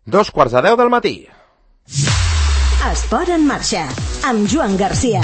2:15 del matí. Esport en marxa, amb Joan Garcia.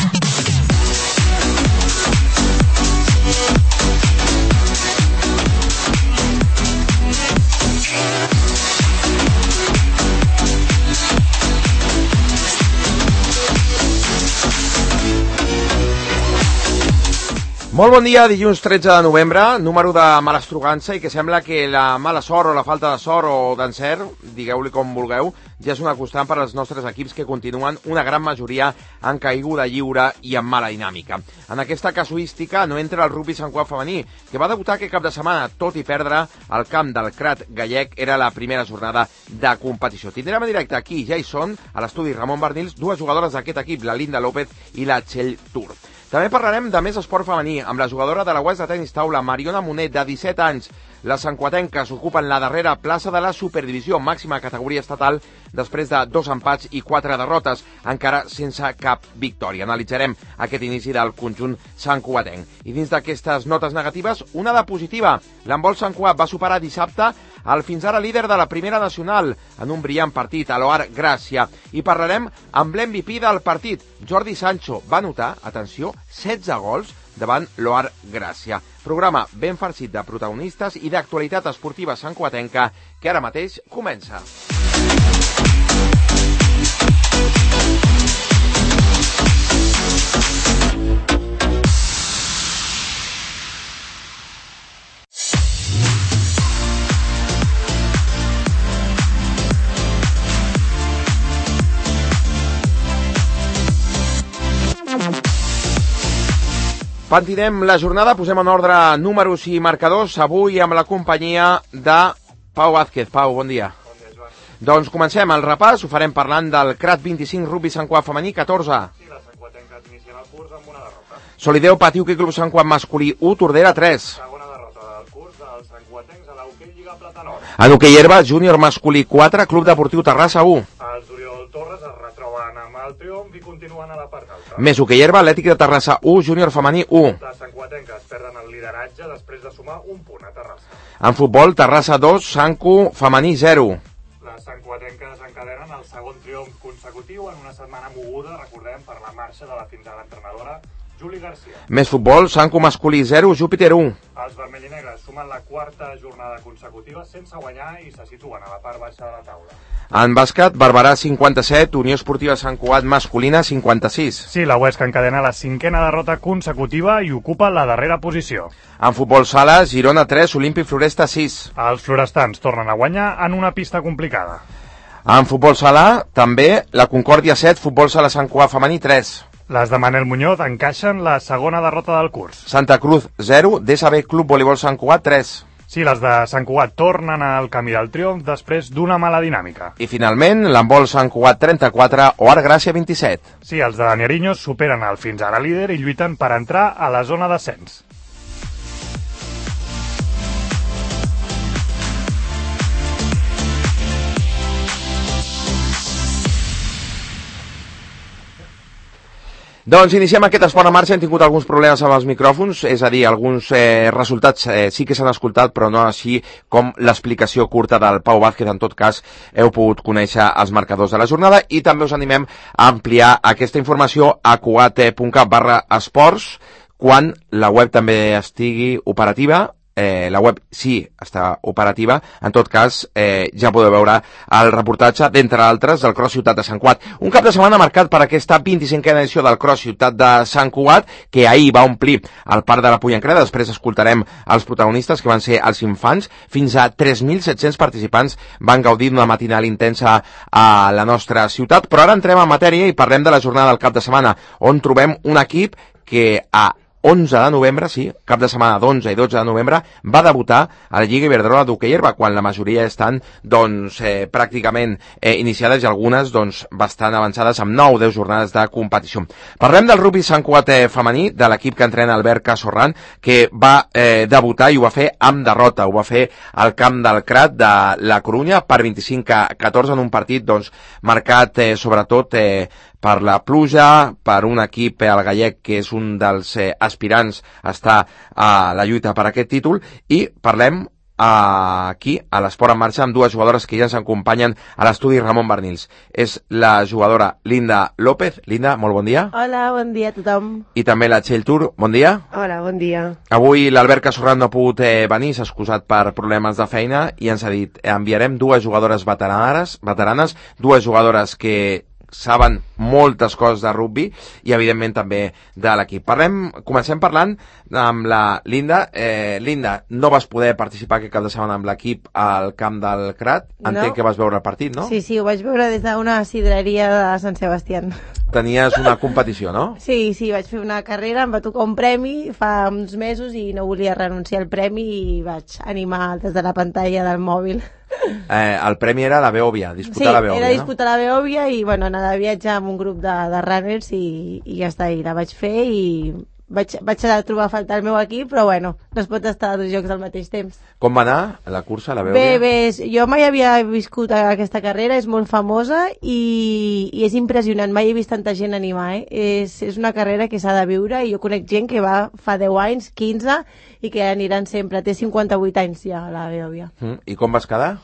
Molt bon dia, dilluns 13 de novembre, número de malastrugança i que sembla que la mala sort o la falta de sort o d'encert, digueu-li com vulgueu, ja és una constant per als nostres equips que continuen una gran majoria en caiguda lliure i amb mala dinàmica. En aquesta casuística no entra el rugby Sant Cugat femení, que va debutar aquest cap de setmana, tot i perdre el camp del Crat gallec, era la primera jornada de competició. Tindrem en directe aquí, ja hi són, a l'estudi Ramon Bernils, dues jugadores d'aquest equip, la Linda López i la Txell Tur. També parlarem de més esport femení, amb la jugadora de la UES de tenis taula, Mariona Monet, de 17 anys. Les santcuatenques ocupen la darrera plaça de la superdivisió, màxima categoria estatal, després de 2 empats i 4 derrotes, encara sense cap victòria. Analitzarem aquest inici del conjunt santcuatenc. I dins d'aquestes notes negatives, una de positiva. L'handbol Sant Cugat va superar dissabte el fins ara líder de la primera nacional en un brillant partit a l'Oar Gràcia. I parlarem amb l'MVP del partit. Jordi Sancho va anotar, atenció, 16 gols davant l'Oar Gràcia. Programa ben farcit de protagonistes i d'actualitat esportiva santcuatenca que ara mateix comença. Pentinem la jornada, posem en ordre números i marcadors, avui amb la companyia de Pau Vázquez. Pau, bon dia. Bon dia, Joan. Doncs comencem el repàs, ho farem parlant del CRAT 25 Rugby Sant Cugat femení 14. Sí, la santcuatenques inicien el curs amb una derrota. Solideo Patiuqui Club Sant Cugat masculí 1, Tordera 3. Segona derrota del curs dels santcuatencs a l'Hockey Lliga Plata Nord. En hoquei herba, júnior masculí 4, Club Deportiu Terrassa 1. Els Oriol Torres es retroben amb el triomf i continuen a la part alta. Més hoquei herba, Atlètic de Terrassa 1, júnior femení 1. Les santcuatenques perden el lideratge després de sumar un punt a Terrassa. En futbol, Terrassa 2, Sancu femení 0. Les santcuatenques encadenen el segon triomf consecutiu en una setmana moguda, recordem, per la marxa de la fins ara entrenadora Juli Garcia. Més futbol, Sancu masculí 0, Júpiter 1. Els vermell i negres sumen la quarta jornada consecutiva sense guanyar i se situen a la part baixa de la taula. En bàsquet, Barberà 57, Unió Esportiva Sant Cugat masculina 56. Sí, la Huesca encadena la cinquena derrota consecutiva i ocupa la darrera posició. En futbol sala, Girona 3, Olímpic Floresta 6. Els florestans tornen a guanyar en una pista complicada. En futbol sala, també, la Concòrdia 7, Futbol sala Sant Cugat femení 3. Les de Manel Muñoz encaixen la segona derrota del curs. Santa Cruz 0, DSB Club Voleibol Sant Cugat 3. Sí, les de Sant Cugat tornen al camí del triomf després d'una mala dinàmica. I finalment, l'handbol Sant Cugat 34, Oar Gràcia 27. Sí, els de Nieriños superen el fins ara líder i lluiten per entrar a la zona d'ascens. Doncs iniciem aquest esport en marxa. Hem tingut alguns problemes amb els micròfons, és a dir, alguns resultats sí que s'han escoltat, però no així com l'explicació curta del Pau Vázquez. En tot cas, heu pogut conèixer els marcadors de la jornada i també us animem a ampliar aquesta informació a cugat.cat/esports quan la web també estigui operativa. La web sí està operativa, en tot cas ja podeu veure el reportatge, d'entre altres, del Cross Ciutat de Sant Cugat. Un cap de setmana marcat per aquesta 25a edició del Cross Ciutat de Sant Cugat, que ahir va omplir el Parc de la Pollancreda. Després escoltarem els protagonistes, que van ser els infants. Fins a 3.700 participants van gaudir d'una matinal intensa a la nostra ciutat. Però ara entrem en matèria i parlem de la jornada del cap de setmana, on trobem un equip que a 11 de novembre, sí, cap de setmana d'11 i 12 de novembre, va debutar a la Lliga Iberdrola d'hoquei herba, quan la majoria estan pràcticament iniciades i algunes bastant avançades amb 9 o 10 jornades de competició. Parlem del rugby Sant Cugat femení, de l'equip que entrena Albert Casorran, que va debutar i ho va fer amb derrota. Ho va fer al camp del CRAT de la Corunya per 25-14 en un partit marcat sobretot per la pluja, per un equip, el gallec, que és un dels aspirants a estar a la lluita per aquest títol, i parlem aquí, a l'Esport en Marxa, amb dues jugadores que ja ens acompanyen a l'estudi Ramon Barnils. És la jugadora Linda López. Linda, molt bon dia. Hola, bon dia a tothom. I també la Txell Tur, bon dia. Hola, bon dia. Avui l'Albert Casorrat no ha pogut venir, s'ha excusat per problemes de feina i ens ha dit, enviarem dues jugadores veteranes, dues jugadores que saben moltes coses de rugby i evidentment també de l'equip. Comencem parlant amb la Linda. Linda, no vas poder participar aquest cap de setmana amb l'equip al camp del Crat. Entenc que vas veure el partit, no? Sí, ho vaig veure des d'una sidreria de Sant Sebastián. Tenies una competició, no? Sí, vaig fer una carrera, em va tocar un premi fa uns mesos i no volia renunciar al premi i vaig animar des de la pantalla del mòbil. El premi era la Beòvia, disputar la Beòvia, no? Sí, era disputar la Beòvia i anar de viatge amb un grup de runners i ja està, i la vaig fer i vaig trobar a faltar el meu equip, però no es pot estar a dos llocs al mateix temps. Com va anar la cursa, la Beòvia? Bé, jo mai havia viscut aquesta carrera, és molt famosa i és impressionant, mai he vist tanta gent animar, És una carrera que s'ha de viure i jo conec gent que va fa 10 anys, 15 i que aniran sempre, té 58 anys ja la Beòvia. I com vas quedar?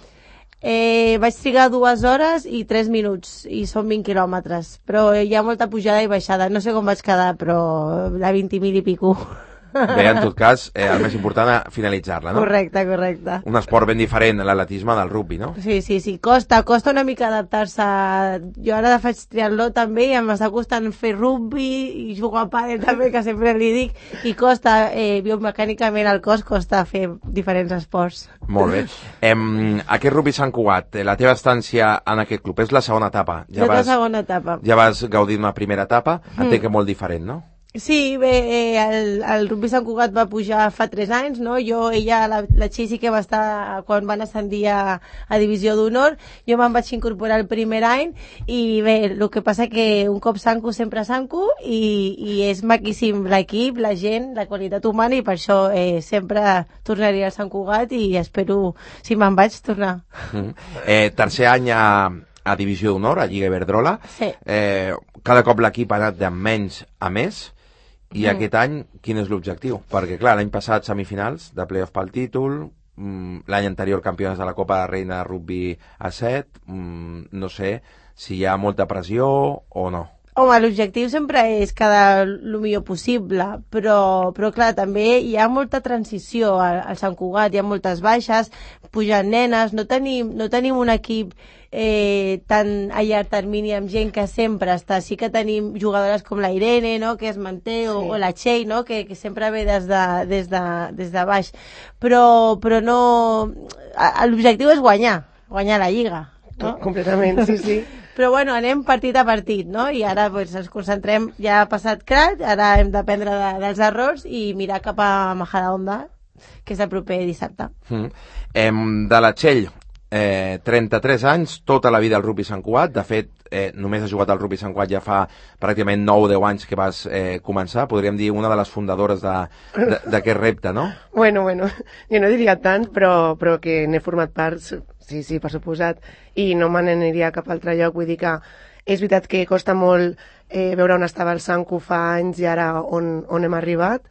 Vaig trigar 2 hores i 3 minuts i són 20 quilòmetres, però hi ha molta pujada i baixada, no sé com vaig quedar, però de 20.000 i pico. Bé, en tot cas, el més important finalitzar-la, no? Correcte. Un esport ben diferent, l'atletisme del rugby, no? Sí, costa una mica adaptar-se. Jo ara faig triatló també i em està costant fer rugby i jugar a pàdel també, que sempre li dic, i costa, biomecànicament el cos costa fer diferents esports. Molt bé. Aquest rugby Sant Cugat, la teva estància en aquest club, és la segona etapa. La segona etapa. Ja vas gaudir d'una primera etapa, entenc que molt diferent, no? Sí, bé, el rugby Sant Cugat va pujar fa 3 anys, no? La Txell sí que va estar quan van ascendir a Divisió d'Honor, jo me'n vaig incorporar el primer any i bé, el que passa que un cop Sanco sempre Sanco i és maquíssim l'equip, la gent, la qualitat humana i per això sempre tornaria al Sant Cugat i espero, si me'n vaig, tornar. Tercer any a Divisió d'Honor, a Lliga Iberdrola. Sí. Cada cop l'equip ha anat de menys a més. I aquest any, quin és l'objectiu? Perquè, clar, l'any passat semifinals de playoff pel títol, l'any anterior campionats de la Copa de Reina de Rugby a 7, no sé si hi ha molta pressió o no. Home, l'objectiu sempre és quedar el millor possible, però clar, també hi ha molta transició al Sant Cugat, hi ha moltes baixes, pugen nenes, no tenim un equip tan a llarg termini amb gent que sempre està. Sí que tenim jugadores com la Irene, no?, que es manté, o la Txell, no?, que sempre ve des de baix, però no... L'objectiu és guanyar la Lliga, no? Completament, sí. Però anem partit a partit, no? I ara ens concentrem, ja ha passat Crat, ara hem d'aprendre dels errors i mirar cap a Majadahonda, que és el proper dissabte. De la Txell, 33 anys, tota la vida al rugby Sant Cugat. De fet, només has jugat al rugby Sant Cugat ja fa pràcticament 9-10 anys que vas començar. Podríem dir una de les fundadores d'aquest repte, no? Bueno, jo no diria tant, però que n'he format part, sí, per suposat, i no me n'aniria a cap altre lloc. Vull dir que és veritat que costa molt veure on estava el Sanco fa anys i ara on hem arribat.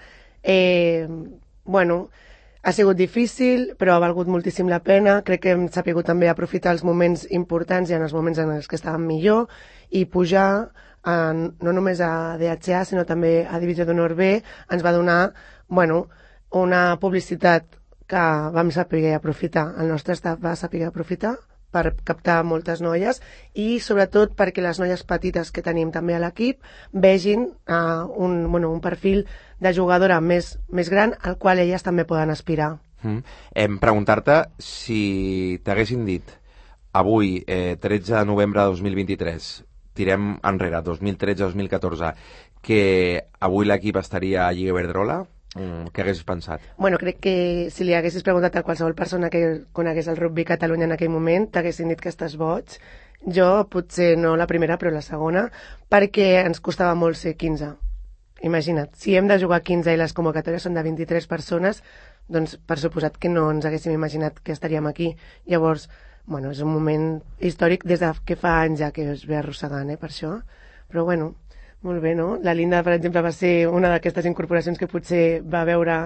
Ha sigut difícil, però ha valgut moltíssim la pena. Crec que hem sabut també aprofitar els moments importants i en els moments en els que estàvem millor i pujar no només a DHA, sinó també a Divisió d'Honor B, ens va donar una publicitat que vam saber aprofitar. El nostre estat va saber aprofitar per captar moltes noies i sobretot perquè les noies petites que tenim també a l'equip vegin un perfil de jugadora més gran al qual elles també poden aspirar. Preguntar-te si t'haguessin dit avui, 13 de novembre de 2023, tirem enrere, 2013-2014, que avui l'equip estaria a Lliga Iberdrola, què haguessis pensat? Crec que si li haguessis preguntat a qualsevol persona que conegués el rugby a Catalunya en aquell moment, t'haguessin dit que estàs boig. Jo potser no la primera, però la segona, perquè ens costava molt ser 15. Imagina't, si hem de jugar 15 i les convocatòries són de 23 persones, doncs per suposat que no ens haguéssim imaginat que estaríem aquí. Llavors, és un moment històric des de que fa anys ja que es ve arrossegant, per això. Però molt bé, no? La Linda, per exemple, va ser una d'aquestes incorporacions que potser va veure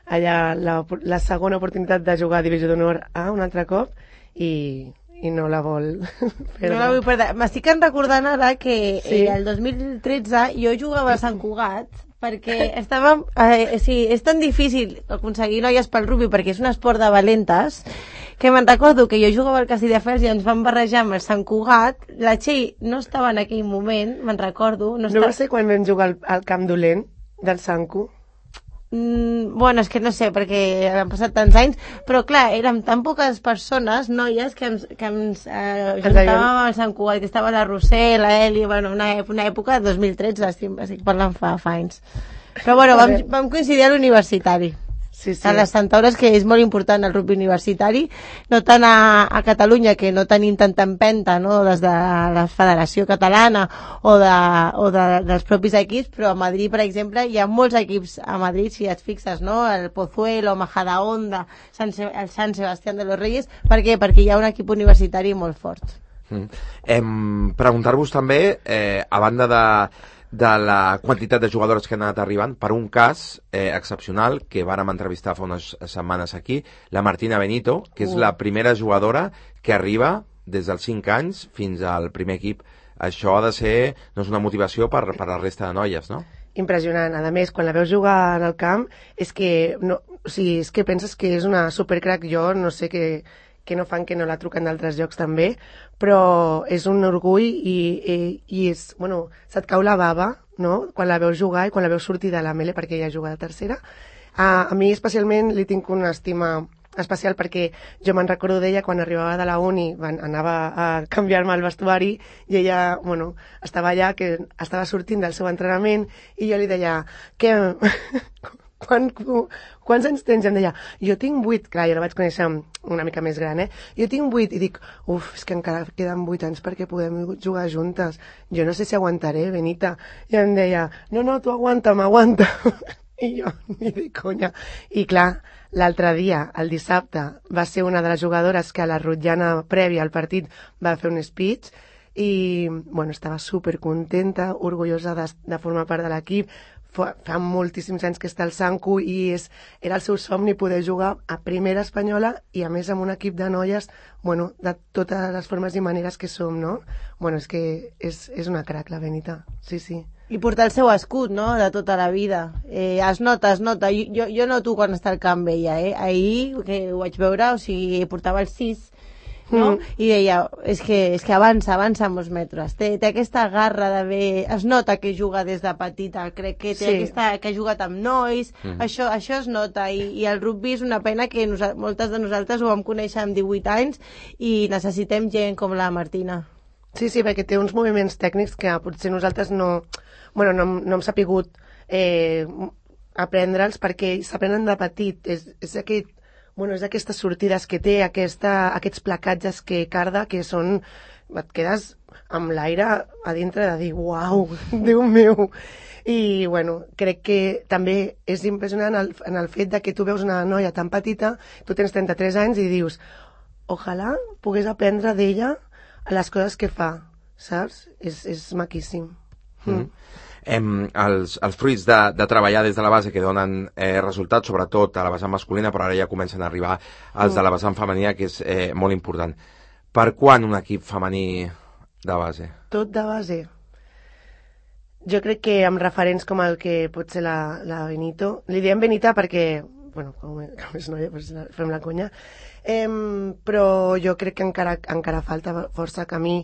allà la segona oportunitat de jugar a Divisió d'Honor A un altre cop i no la vol perdre. No la vull perdre. M'estic recordant ara que el 2013 jo jugava a Sant Cugat perquè estàvem... sí, és tan difícil aconseguir noies pel rugby perquè és un esport de valentes que me'n recordo que jo jugava al Castelldefels i ens vam barrejar amb el Sant Cugat. La Txell no estava en aquell moment, me'n recordo. No va ser quan vam jugar al Camp Dolent del Sancu? Bueno, és que no sé, perquè han passat tants anys, però clar, érem tan poques persones, noies, que ens juntàvem al Sant Cugat, que estava la Roser, la Eli, bueno, una època de 2013, estic parlant fa anys. Però bueno, vam coincidir a l'universitari. Sí. A les Centaures, que és molt important el rugby universitari, no tant a Catalunya, que no tenim tanta empenta, no?, des de la Federació Catalana o dels propis equips, però a Madrid, per exemple, hi ha molts equips a Madrid, si et fixes, no?, el Pozuelo, Majadahonda, el Sant Sebastián de los Reyes. Per què? Perquè hi ha un equip universitari molt fort. Preguntar-vos també, a banda de la quantitat de jugadores que han anat arribant, per un cas excepcional que vàrem entrevistar fa unes setmanes aquí, la Martina Benito, que és la primera jugadora que arriba des dels 5 anys fins al primer equip. Això ha de ser, no és una motivació per la resta de noies, no? Impressionant. A més, quan la veus jugar en el camp, és que penses que és una supercrack. Jo no sé què no fan, que no la truquen d'altres llocs també, però és un orgull i és, bueno, se't cau la bava, no?, quan la veus jugar i quan la veus sortir de la mele, perquè ella juga de tercera. A mi especialment li tinc una estima especial perquè jo me'n recordo d'ella quan arribava de la uni, anava a canviar-me el vestuari i ella, bueno, estava allà, que estava sortint del seu entrenament i jo li deia, què... Quants anys tens? I em deia, jo tinc 8, clar, jo la vaig conèixer una mica més gran, jo tinc 8, i dic, és que encara queden 8 anys perquè podem jugar juntes, jo no sé si aguantaré, Benita. I em deia, no, tu m'aguanta. I jo, ni de conya. I clar, l'altre dia, el dissabte, va ser una de les jugadores que a la rotllana prèvia al partit va fer un speech i, bueno, estava supercontenta, orgullosa de formar part de l'equip. Fa moltíssims anys que està al Sancu i era el seu somni poder jugar a primera espanyola i a més amb un equip de noies, bueno, de totes les formes i maneres que som, no? Bueno, és que és una crac, la Benita, sí. I portar el seu escut, no?, de tota la vida. Es nota. Jo noto quan està al camp ella, Ahir, que ho vaig veure, o sigui, portava el 6, no? I deia, és que avança molts metres, té aquesta garra d'haver... Es nota que juga des de petita, crec que té que ha jugat amb nois, això es nota, i el rugby és una pena que moltes de nosaltres ho vam conèixer amb 18 anys i necessitem gent com la Martina. Sí, perquè té uns moviments tècnics que potser nosaltres no hem sapigut aprendre'ls perquè s'aprenen de petit, és aquestes sortides que té, aquests placatges que carda, que són... Et quedes amb l'aire a dintre de dir, uau, Déu meu! I, bueno, crec que també és impressionant en el fet de que tu veus una noia tan petita, tu tens 33 anys i dius, ojalà pogués aprendre d'ella les coses que fa, saps? És maquíssim. Els fruits de treballar des de la base que donen resultats, sobretot a la vessant masculina, però ara ja comencen a arribar els de la vessant femenina, que és molt important. Per quan un equip femení de base? Tot de base. Jo crec que amb referents com el que pot ser la Benito, li diem Benita perquè, bueno, com és noia, doncs fem la conya, però jo crec que encara falta força camí.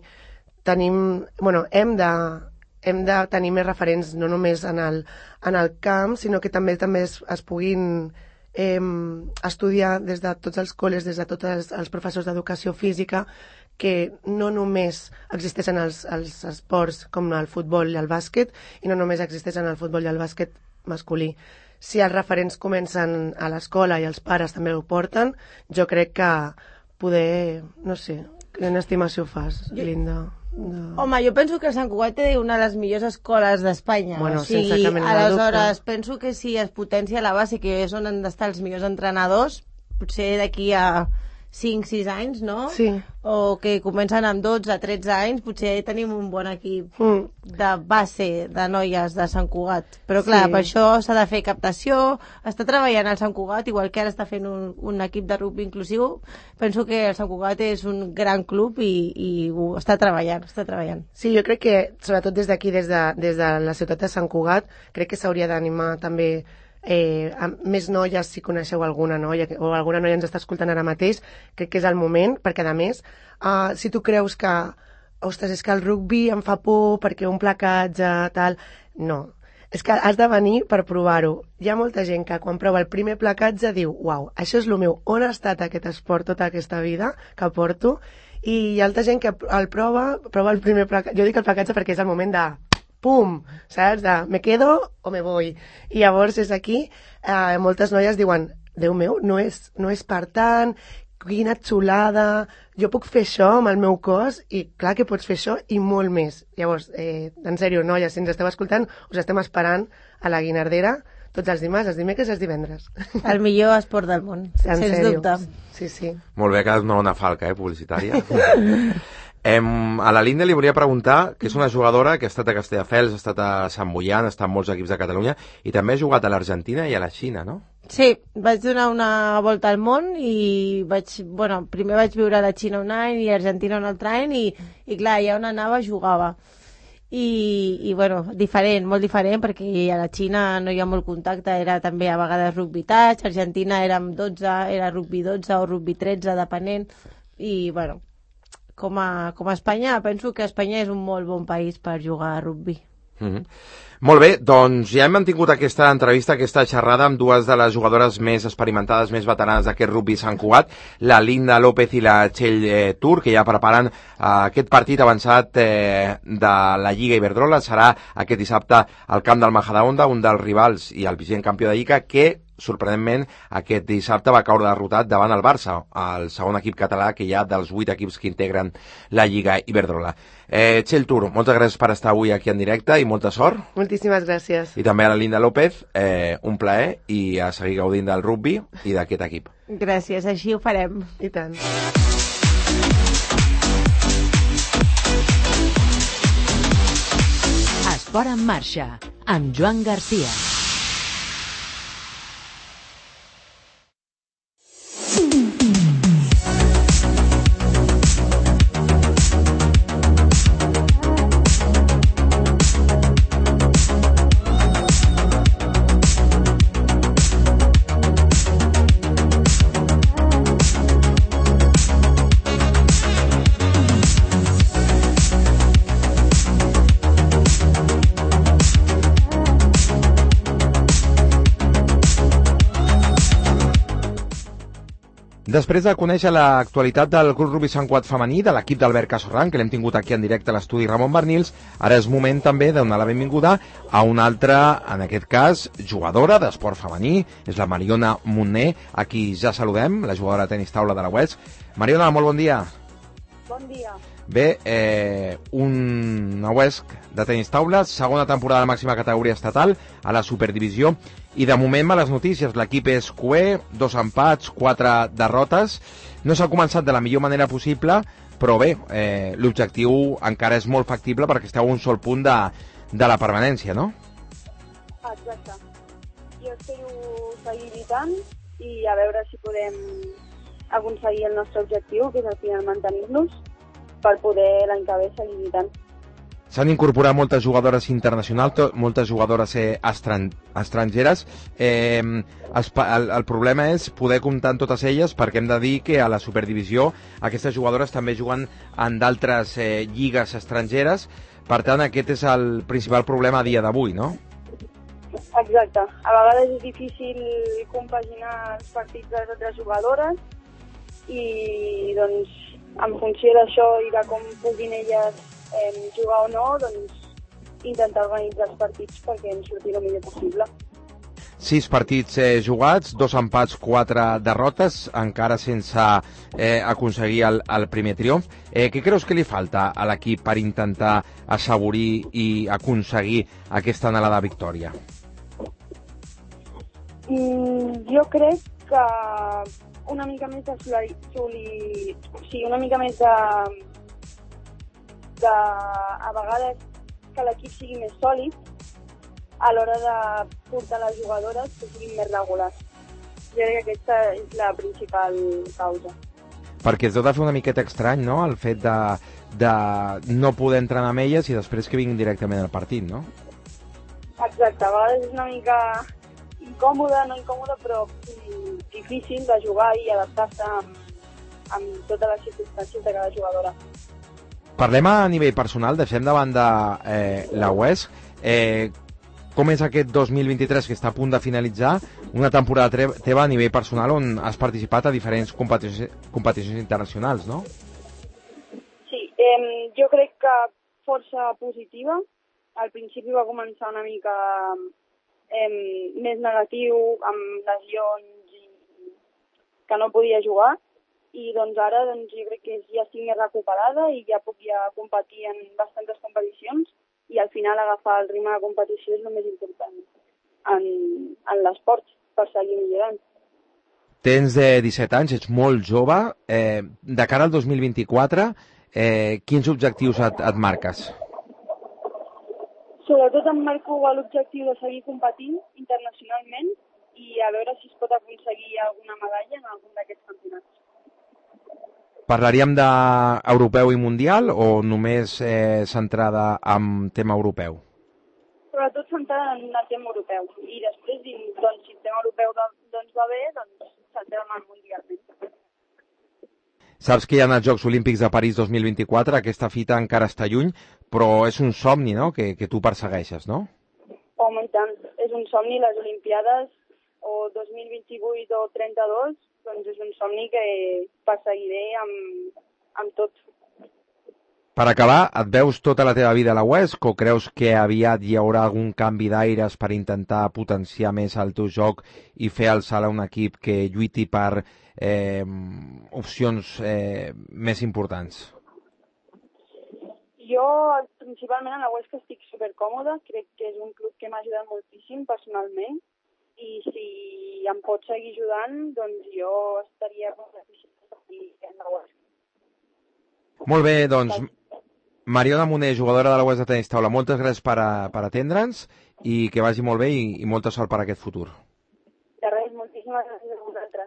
Hem de tenir més referents no només en el camp, sinó que també es puguin estudiar des de tots els col·les, des de tots els professors d'educació física, que no només existeixen els esports com el futbol i el bàsquet, i no només existeixen el futbol i el bàsquet masculí. Si els referents comencen a l'escola i els pares també ho porten, jo crec que poder, no sé, quina estimació fas, Linda? No. Home, jo penso que el Sant Cugat té una de les millors escoles d'Espanya. Bueno, sense cap mena de dubte. Aleshores, penso que si es potencia la base, que és on han d'estar els millors entrenadors, potser d'aquí a 5-6 anys, no? Sí. O que comencen amb 12-13 anys, potser tenim un bon equip de base de noies de Sant Cugat. Però clar, per això s'ha de fer captació, està treballant al Sant Cugat, igual que ara està fent un equip de rugby inclusiu. Penso que el Sant Cugat és un gran club i ho està treballant, Sí, jo crec que, sobretot des d'aquí, des de la ciutat de Sant Cugat, crec que s'hauria d'animar també amb més noies, si coneixeu alguna noia o alguna noia ens està escoltant ara mateix, crec que és el moment, perquè a més si tu creus que ostres, és que el rugby em fa por perquè un placatge, tal, no, és que has de venir per provar-ho. Hi ha molta gent que quan prova el primer placatge diu, uau, això és el meu, on ha estat aquest esport tota aquesta vida que porto, i hi ha altra gent que el prova el primer placatge, jo dic el placatge perquè és el moment de pum, saps? De me quedo o me voy. I llavors és aquí, moltes noies diuen, Déu meu, no és per tant, quina xulada, jo puc fer això amb el meu cos, i clar que pots fer això i molt més. Llavors, en sèrio, noies, si ens esteu escoltant, us estem esperant a la Guinardera tots els dimarts, els dimecres i els divendres. El millor esport del món, sens dubte. Sí. Molt bé, ha quedat una bona falca, publicitària. A la Linda li volia preguntar, que és una jugadora que ha estat a Castelldefels, ha estat a Sant Boian, ha estat en molts equips de Catalunya, i també ha jugat a l'Argentina i a la Xina, no? Sí, vaig donar una volta al món i primer vaig viure a la Xina un any i a Argentina un altre any i clar, ja on anava jugava. I diferent, molt diferent, perquè a la Xina no hi ha molt contacte, era també a vegades rugby touch, a Argentina érem 12, era rugby 12 o rugby 13, depenent, i com a Espanya, penso que Espanya és un molt bon país per jugar a rugby. Molt bé, doncs ja hem mantingut aquesta entrevista, aquesta xerrada amb dues de les jugadores més experimentades, més veteranes d'aquest rugby Sant Cugat, la Linda López i la Txell Tur, que ja preparen aquest partit avançat de la Lliga Iberdrola. Serà aquest dissabte al camp del Majadahonda, un dels rivals i el vigent campió de Lliga, que sorprenentment aquest dissabte va caure derrotat davant el Barça, el segon equip català que hi ha dels 8 equips que integren la Lliga Iberdrola. Txell Tur, moltes gràcies per estar avui aquí en directe i molta sort. Moltíssimes gràcies. I també a la Linda López, un plaer i a seguir gaudint del rugby i d'aquest equip. Gràcies, així ho farem. I tant. Esport en marxa, amb Joan Garcia. Després de conèixer l'actualitat del Club Rugby Sant Cugat femení, de l'equip d'Albert Casorran, que l'hem tingut aquí en directe a l'estudi Ramon Bernils, ara és moment també de donar la benvinguda a una altra, en aquest cas, jugadora d'esport femení, és la Mariona Montner, a qui ja saludem, la jugadora de tenis taula de la UESC. Mariona, molt bon dia. Bon dia. Bé, una UESC de tenis taula, segona temporada de màxima categoria estatal a la Superdivisió, i de moment males notícies, l'equip és cué, 2 empats, 4 derrotes, no s'ha començat de la millor manera possible, però bé, l'objectiu encara és molt factible perquè esteu a un sol punt de la permanència, no? Exacte. Jo espero seguir lluitant i a veure si podem aconseguir el nostre objectiu, que és al final mantenir-nos, per poder l'any que ve seguir lluitant. S'han incorporat moltes jugadores internacionals, moltes jugadores estrangeres. El problema és poder comptar amb totes elles, perquè hem de dir que a la Superdivisió aquestes jugadores també juguen en d'altres lligues estrangeres. Per tant, aquest és el principal problema a dia d'avui, no? Exacte. A vegades és difícil compaginar els partits de les altres jugadores i, doncs, en funció d'això i de com puguin elles jugar o no, doncs intentar organitzar els partits perquè ens surti el millor possible. 6 partits jugats, 2 empats, 4 derrotes, encara sense aconseguir el primer triomf. Què creus que li falta a l'equip per intentar assaborir i aconseguir aquesta anhelada victòria? Jo crec que una mica més una mica més de a vegades que l'equip sigui més sòlid a l'hora de portar les jugadores que siguin més regulars. Jo crec que aquesta és la principal causa. Perquè es deu de fer una miqueta estrany, no?, el fet de no poder entrenar amb elles i després que vinguin directament al partit, no? Exacte, a vegades és una mica no incòmode, però difícil de jugar i adaptar-se amb totes les circumstàncies de cada jugadora. Parlem a nivell personal, deixem de banda la UESC. Com és aquest 2023 que està a punt de finalitzar, una temporada teva a nivell personal on has participat a diferents competicions internacionals, no? Sí, jo crec que força positiva. Al principi va començar una mica més negatiu, amb lesions i que no podia jugar, i doncs ara jo crec que ja estic més recuperada i ja puc competir en bastantes competicions, i al final agafar el ritme de competició és el més important en l'esport per seguir millorant. Tens 17 anys, ets molt jove. De cara al 2024, quins objectius et marques? Sobretot em marco l'objectiu de seguir competint internacionalment i a veure si es pot aconseguir alguna medalla en algun d'aquests campionats. Parlaríem d'europeu i mundial o només centrada en tema europeu? Sobretot centrada en el tema europeu. I després, doncs, si el tema europeu va bé, doncs centrem en el mundial. Saps que hi ha els Jocs Olímpics de París 2024, aquesta fita encara està lluny, però és un somni, no?, que tu persegueixes, no? Home, i tant. És un somni, les Olimpiades, o 2028 o 32, doncs és un somni que perseguiré amb tot. Per acabar, et veus tota la teva vida a la UESC o creus que aviat hi haurà algun canvi d'aires per intentar potenciar més el teu joc i fer el salt a un equip que lluiti per opcions més importants? Jo, principalment, a la UESC estic supercòmoda. Crec que és un club que m'ha ajudat moltíssim personalment i si em pot seguir ajudant, doncs jo estaria en la UESC. Molt bé, doncs, Mariona Moner, jugadora de la UESC de tenis taula, moltes gràcies per atendre'ns i que vagi molt bé i molta sort per aquest futur. De res, moltíssimes gràcies a vosaltres.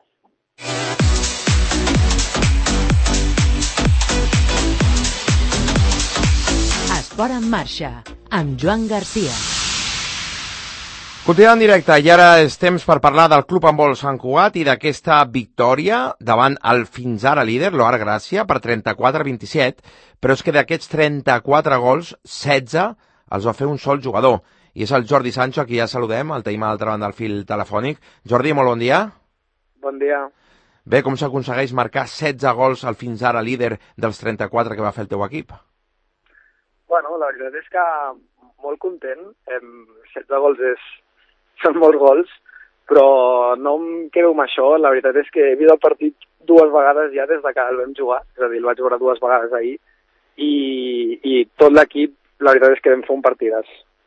Esport en marxa, amb Joan Garcia. Continuem en directe i ara és temps per parlar del Club Handbol Sant Cugat i d'aquesta victòria davant el fins ara líder, l'Oar Gràcia, per 34-27, però és que d'aquests 34 gols, 16 els va fer un sol jugador. I és el Jordi Sancho, a qui ja saludem, el tenim a l'altra banda del fil telefònic. Jordi, molt bon dia. Bon dia. Bé, com s'aconsegueix marcar 16 gols al fins ara líder dels 34 que va fer el teu equip? Bueno, la veritat és que molt content. 16 gols són molts gols, però no em quedo amb això. La veritat és que he vist el partit 2 vegades ja des de que el vam jugar, és a dir, el vaig veure 2 vegades ahir, i tot l'equip, la veritat és que vam fer un partidàs.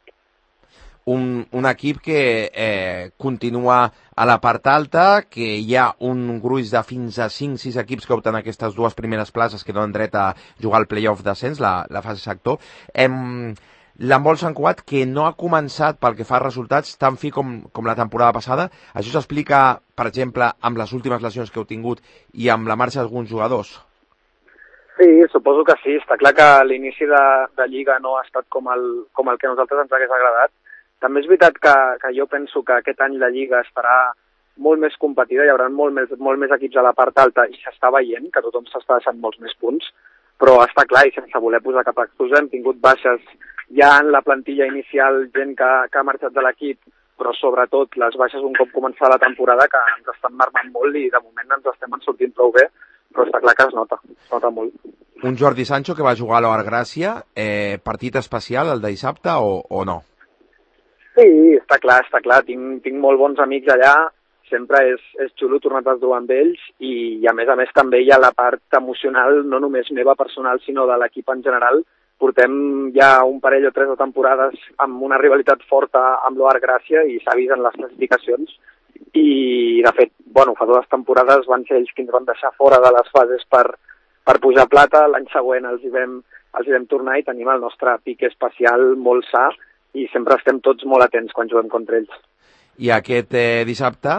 Un equip que continua a la part alta, que hi ha un gruix de fins a 5-6 equips que opten aquestes 2 primeres places que donen dret a jugar al play-off d'ascens, la fase sector. L'handbol Sant Cugat, que no ha començat pel que fa a resultats tan fi com la temporada passada. Això s'explica, per exemple, amb les últimes lesions que heu tingut i amb la marxa d'alguns jugadors? Sí, suposo que sí. Està clar que l'inici de Lliga no ha estat com el que a nosaltres ens hagués agradat. També és veritat que jo penso que aquest any la Lliga estarà molt més competida, hi haurà molt més equips a la part alta i s'està veient que tothom s'està deixant molts més punts, però està clar, i sense voler posar cap excusa, hem tingut baixes ja en la plantilla inicial, gent que ha marxat de l'equip, però sobretot les baixes un cop començada la temporada que ens estan marcant molt i de moment ens estem sortint prou bé, però està clar que es nota molt. Un Jordi Sancho que va jugar a l'Oar Gràcia, partit especial el de dissabte o no? Sí, està clar, tinc molt bons amics allà, sempre és xulo tornar a dur amb ells i a més també hi ha la part emocional, no només meva personal, sinó de l'equip en general. Portem ja un parell o 3 de temporades amb una rivalitat forta amb l'Oar Gràcia i s'ha vist en les classificacions i de fet, bueno, fa 2 temporades van ser ells qui ens van deixar fora de les fases per pujar a plata, l'any següent els hi vam tornar i tenim el nostre pic especial molt sa i sempre estem tots molt atents quan juguem contra ells. I aquest dissabte,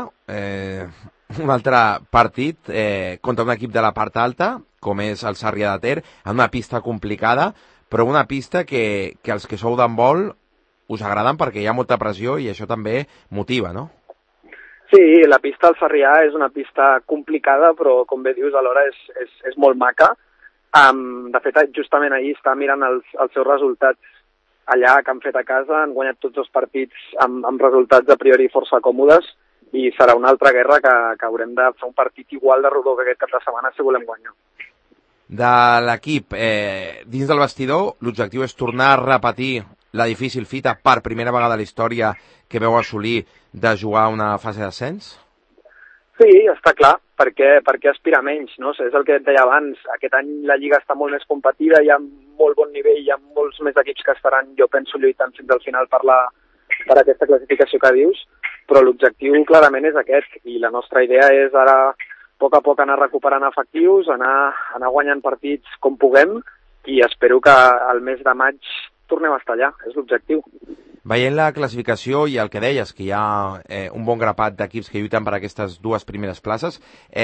un altre partit contra un equip de la part alta, com és el Sarrià de Ter, en una pista complicada, però una pista que els que sou d'handbol us agraden perquè hi ha molta pressió i això també motiva, no? Sí, la pista al Sarrià és una pista complicada, però com bé dius, alhora és molt maca. De fet, justament ahir estava mirant els seus resultats allà que han fet a casa, han guanyat tots els partits amb resultats a priori força còmodes i serà una altra guerra que haurem de fer un partit igual de rodó que aquest cap de setmana si volem guanyar. De l'equip, dins del vestidor, l'objectiu és tornar a repetir la difícil fita per primera vegada a la història que veu assolir de jugar una fase d'ascens? Sí, està clar, perquè aspirar menys, no? És el que et deia abans, aquest any la Lliga està molt més competida, hi ha molt bon nivell, hi ha molts més equips que estaran, jo penso, lluitant fins al final per aquesta classificació que dius, però l'objectiu clarament és aquest, i la nostra idea és ara a poc anar recuperant efectius, anar guanyant partits com puguem, i espero que al mes de maig tornem a estar allà, és l'objectiu. Veient la classificació i el que deies, que hi ha un bon grapat d'equips que lluiten per aquestes 2 primeres places,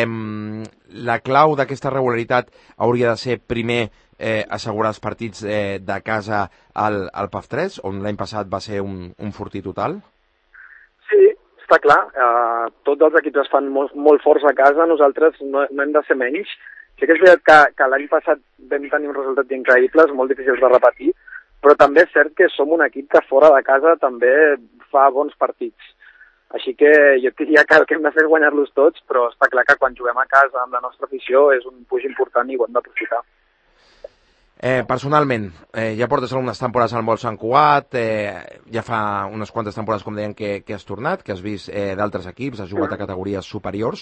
la clau d'aquesta regularitat hauria de ser primer assegurar els partits de casa al PAF 3, on l'any passat va ser un fortí total? Sí, està clar. Tots els equips es fan molt forts a casa, nosaltres no hem de ser menys. Sí que és veritat que l'any passat vam tenir uns resultats increïbles, molt difícils de repetir, però també és cert que som un equip que fora de casa també fa bons partits. Així que jo diria que el que hem de fer és guanyar-los tots, però està clar que quan juguem a casa amb la nostra afició és un puig important i ho hem d'aprofitar. Personalment, ja portes algunes temporades al Vol Sant Cugat, ja fa unes quantes temporades, com deien, que has tornat, que has vist d'altres equips, has jugat a categories superiors.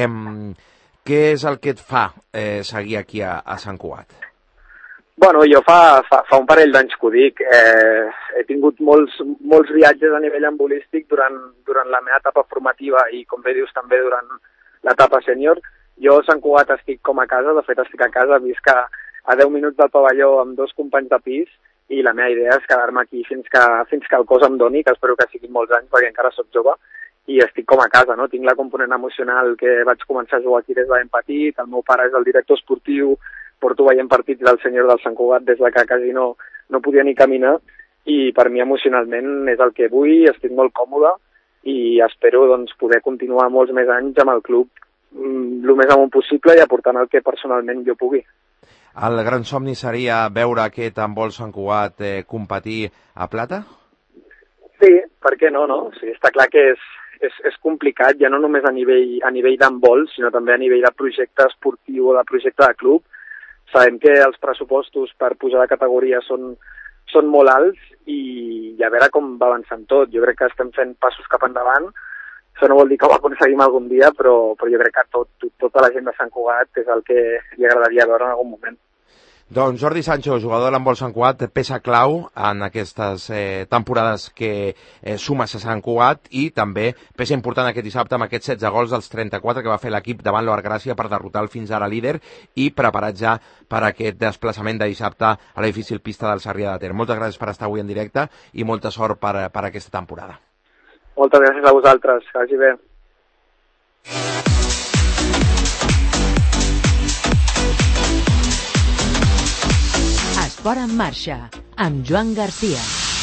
Què és el que et fa seguir aquí a Sant Cugat? Bueno, jo fa un parell d'anys que ho dic. He tingut molts viatges a nivell handbolístic durant la meva etapa formativa i, com bé dius, també durant l'etapa sènior. Jo a Sant Cugat estic com a casa, de fet estic a casa, visc a 10 minuts del pavelló amb 2 companys de pis i la meva idea és quedar-me aquí fins que el cos em doni, que espero que siguin molts anys perquè encara sóc jove, i estic com a casa, no? Tinc la component emocional que vaig començar a jugar aquí des de ben petit, el meu pare és el director esportiu, porto veient partits del senyor del Sant Cugat des de que quasi no podia ni caminar, i per mi emocionalment és el que vull, estic molt còmode i espero doncs, poder continuar molts més anys amb el club el més amunt possible i aportant el que personalment jo pugui. El gran somni seria veure aquest handbol Sant Cugat competir a plata? Sí, per què no? Sí, està clar que és complicat, ja no només a nivell d'handbol, sinó també a nivell de projecte esportiu o de projecte de club. Sabem que els pressupostos per pujar de categoria són molt alts i a veure com va avançant tot. Jo crec que estem fent passos cap endavant. Això no vol dir que ho aconseguim algun dia, però jo crec que tota la gent de Sant Cugat és el que li agradaria veure en algun moment. Doncs Jordi Sancho, jugador de l'handbol Sant Cugat, peça clau en aquestes temporades que sumes a Sant Cugat i també peça important aquest dissabte amb aquests 16 gols dels 34 que va fer l'equip davant l'Oar Gràcia per derrotar el fins ara líder i preparat ja per aquest desplaçament de dissabte a la difícil pista del Sarrià de Ter. Moltes gràcies per estar avui en directe i molta sort per aquesta temporada. Moltes gràcies a vosaltres, que vagi bé. Esport en marxa, amb Joan Garcia.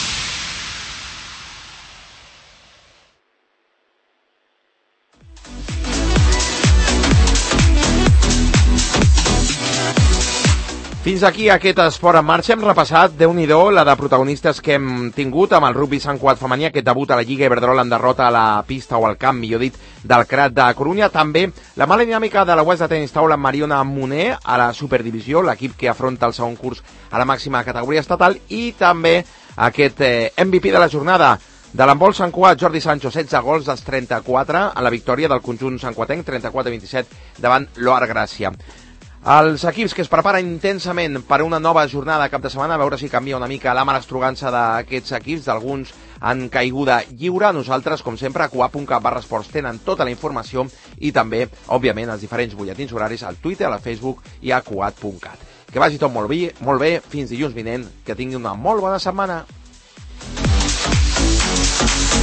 Fins aquí aquest esport en marxa. Hem repassat, Déu-n'hi-do, la de protagonistes que hem tingut amb el rugby Sant Cugat femení, aquest debut a la Lliga Iberdrola en derrota a la pista o al camp, millor dit, del Crat de Corunya. També la mala dinàmica de la West de Tenis Taula amb Mariona Moner a la Superdivisió, l'equip que afronta el segon curs a la màxima categoria estatal, i també aquest MVP de la jornada de l'handbol Sant Cugat, Jordi Sancho, 16 gols dels 34 en la victòria del conjunt santcuatenc, 34-27 davant l'Oar Gràcia. Els equips que es preparen intensament per una nova jornada cap de setmana, a veure si canvia una mica la mala estrugança d'aquests equips, d'alguns en caiguda lliure. Nosaltres, com sempre, a cuap.cat/esports tenen tota la informació i també, òbviament, els diferents butlletins horaris al Twitter, a la Facebook i a cuat.cat. Que vagi tot molt bé, fins dilluns vinent, que tingui una molt bona setmana.